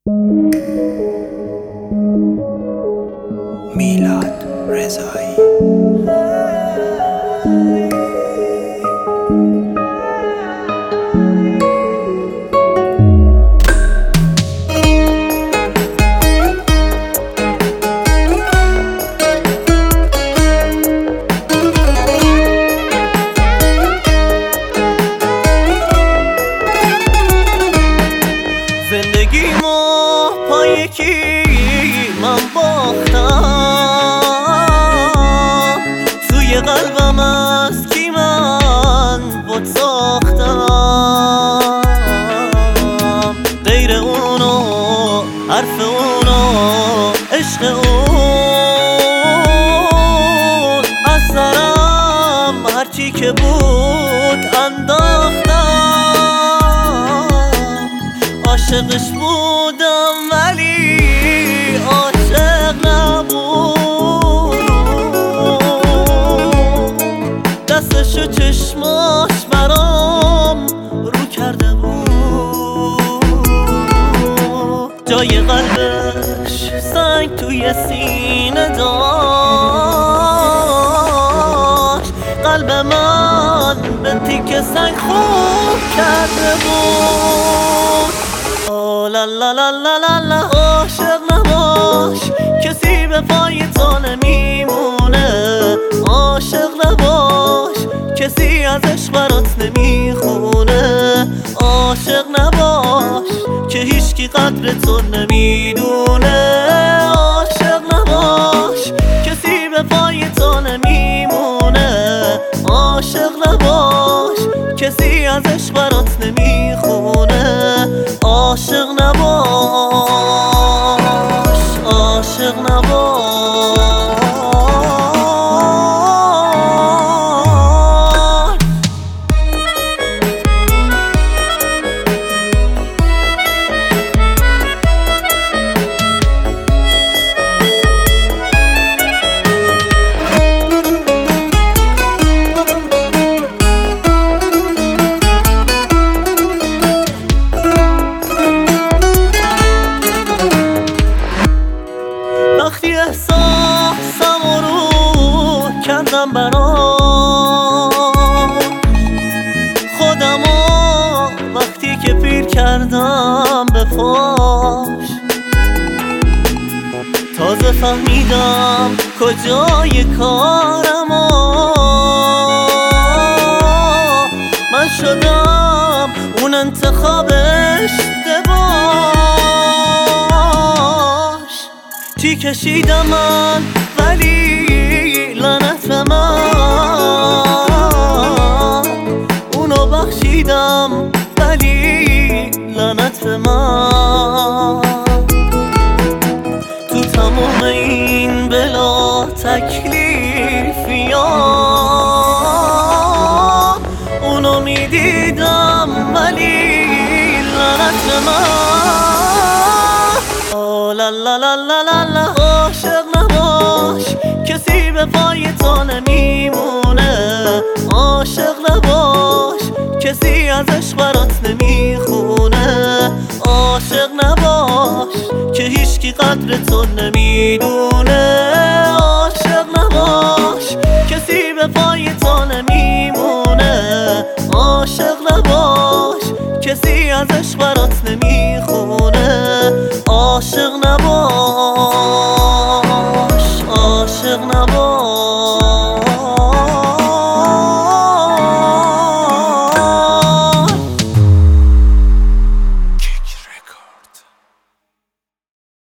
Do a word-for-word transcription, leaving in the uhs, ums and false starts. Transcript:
میلاد رضایی. زندگیمو پا یکی من باختم، توی قلبم از کی من بت ساختم. غیر اونو، حرف اونو، عشق اون از سرم هرچی که بود انداختم. عاشقش بودم ولی عاشق نبود، دستش و چشماش برام رو کرده بود. جای قلبش سنگ توی سینه داشت، قلب من به تیکه سنگ خورد کرده بود. لا لا لا لا لا لا عاشق نباش، کسی به پای تو نمیمونه. عاشق نباش، کسی ازش برات نمیخونه. عاشق نباش که هیچکی قدر تو نمیدونه. عاشق نباش، کسی به پای تو نمیمونه. عاشق نباش، کسی ازش برات نمیخونه. عاشق نباش، عاشق نباش. وقتی احساسم رو کندم برام خودمو، وقتی که پیر کردم به فاش، تازه فهمیدم کجای کارمو. من شدم اون انتخاب اشتباهش. چی کشیدم من ولی لعنت به من، اونو بخشیدم ولی لعنت به من. تو تمام این بلا تکلیفیام اونو میدیدم ولی لعنت به من. لا لا لا لا لا لا عاشق نباش، کسی به پای تو نمیمونه. عاشق نباش، کسی ازش برات نمیخونه. عاشق نباش که هیچکی قدر تو نمیدونه. عاشق نباش، کسی به پای تو نمیمونه. عاشق نباش، کسی ازش برات نمیخونه. عاشق نباش، عاشق نباش.